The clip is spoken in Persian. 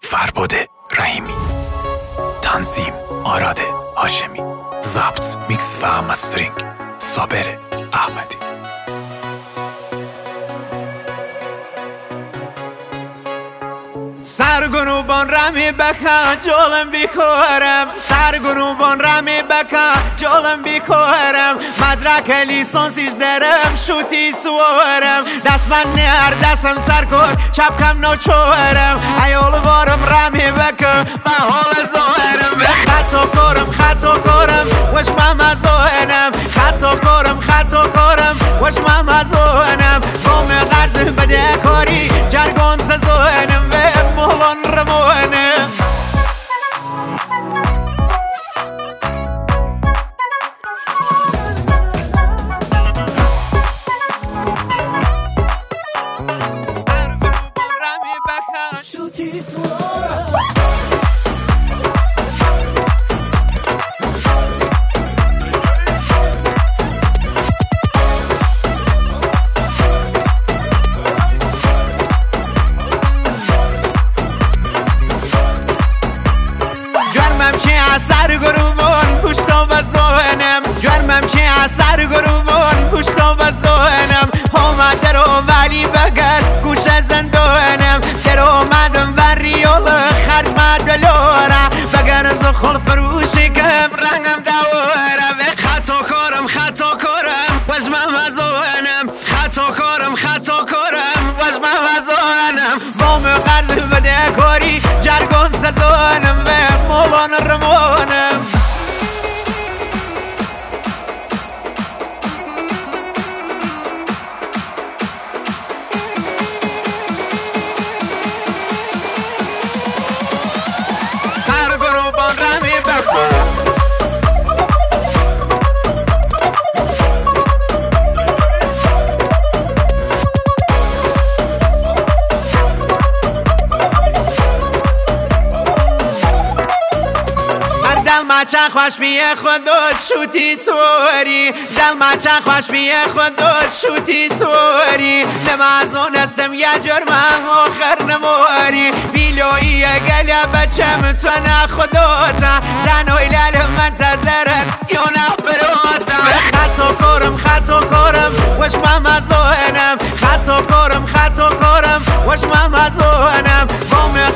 فرباد رحیمی، تنظیم آراد هاشمی، ضبط میکس و مسترینگ صابر احمدی. سرگروبان رمی بکن جولم بیکارم، سرگروبان رمی بکن جولم بیکارم، مدرک لیسانسیش درم شوتی سوارم، دست من نهر دستم سر کن چپ کم نوچورم، ایال وارم رمی بکن به حال زاهرم، خطا کارم وش مم زاهرم، خطا کارم وش مم زاهرم، قوم قرض بده کاری جرگان سزاهرم مولان رموانم. سرگروبان رمی بکن شوتی سوارم. سرگروبان پشتم و زانم، جرمم چی از سرگروبان پشتم و زانم، آمد در ولی بگر گوش زندانم، در آمدم و ریال خرج مدلارم، بگر از خل فروشی کم رنگم دوارم، خطا کارم وجمم و زانم، خطا کارم وجمم و زانم، بام قرض بده کاری جرگان سزانم و مولان رموانم. سرگروبان رمی بکن دل خوش میه خودت شوتی سواری، دل خوش میه خودت شوتی سواری، نمازون استم یه جرمم آخر نمواری، بیلویی گله بچم تو نه خداتا، جنوی لال منتظرن یا نه براتا، خطا کارم وش مم زانم، خطا کارم وش مم زانم،